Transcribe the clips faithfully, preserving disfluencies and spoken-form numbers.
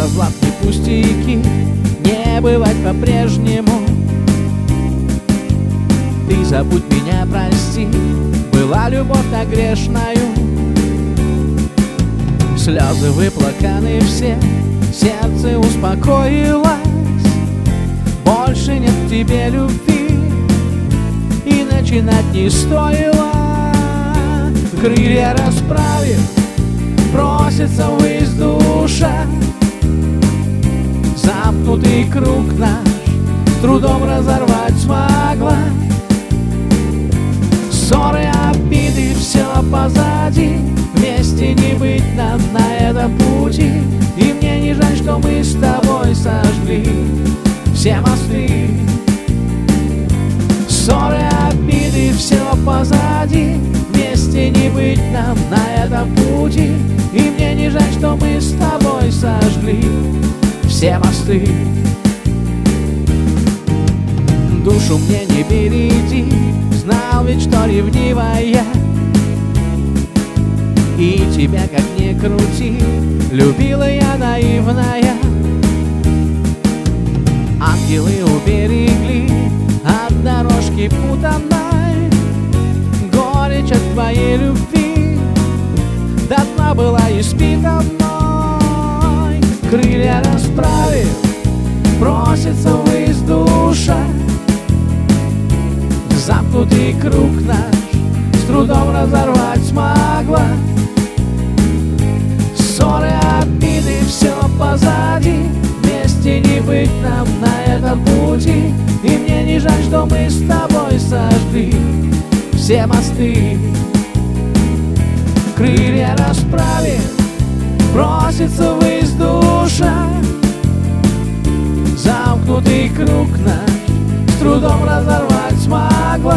разлад и пустяки, не бывать по-прежнему. Ты забудь меня, прости, была любовь-то грешною. Слезы выплаканы все, сердце успокоилось. Больше нет в тебе любви, и начинать не стоило. Крылья расправив, просится ввысь душа. Замкнутый круг наш с трудом разорвать смогла. Ссоры, обиды, все позади, вместе не быть нам на этом пути. И мне не жаль, что мы с тобой сожгли все мосты. Ссоры, обиды, все позади, вместе не быть нам на этом пути. И мне не жаль, что мы с тобой сожгли все мосты. Душу мне не береги, знал ведь, что ревнивая. И тебя, как ни крути, любила я наивная. Ангелы уберегли от дорожки путанной. Горечь от твоей любви до дна была испита мной. Крылья расправив, просится ввысь душа. Замкнутый круг наш с трудом разорвать смогла. Ссоры, обиды, все позади, вместе не быть нам на этом пути. И мне не жаль, что мы с тобой сожгли все мосты. Крылья расправив, просится ввысь душа. Замкнутый круг наш с трудом разорвать смогла.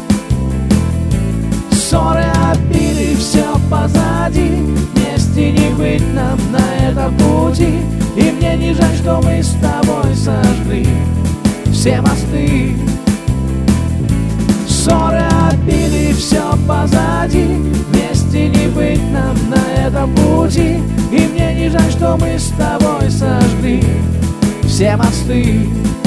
Ссоры, обиды, все позади, вместе не быть нам на этом пути. И мне не жаль, что мы с тобой сожгли все мосты. Ссоры, обиды, все позади, вместе не быть нам на этом пути. И мне не жаль, что мы с тобой сожгли все мосты.